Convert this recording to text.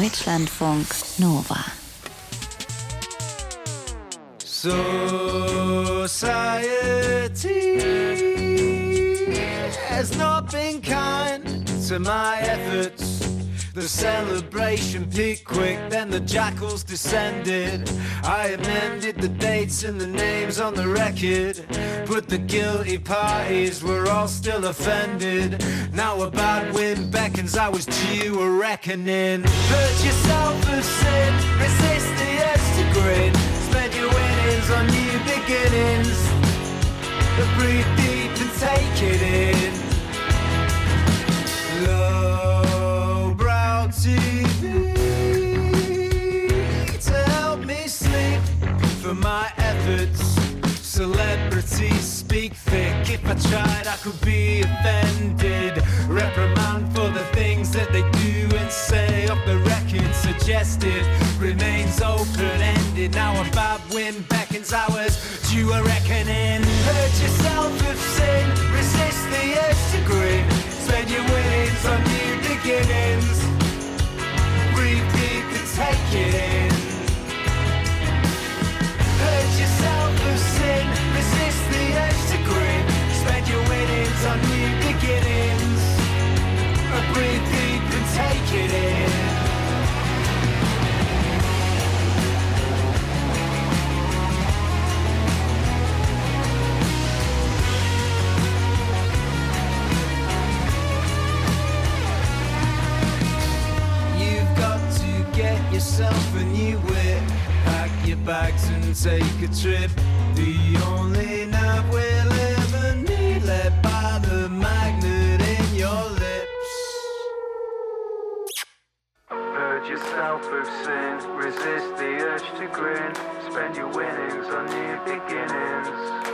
Deutschlandfunk Nova. Society has not been kind to my efforts. The celebration peaked quick, then the jackals descended. I amended the dates and the names on the record, but the guilty parties were all still offended. Now a bad wind beckons, I was due a reckoning. Purge yourself of sin, resist the urge to grin. Spend your winnings on new beginnings, but breathe deep and take it in. Lowbrow TV to help me sleep for my efforts. Celebrities speak thick. If I tried, I could be offended. Reprimand for the things that they do and say. Off the record suggested remains open-ended. Now a bad wind beckons, I was due a reckoning. Purge yourself of sin, resist the urge to grin. Spend your winnings on new beginnings. Breathe deep and take it in. Purge yourself of sin, resist the urge to grin. Spend your winnings on new beginnings. Breathe deep and take it in. You've got to get yourself a new whip. Pack your bags and take a trip. The only nav we'll ever need, led by the magnet in your lips. Purge yourself of sin, resist the urge to grin. Spend your winnings on new beginnings.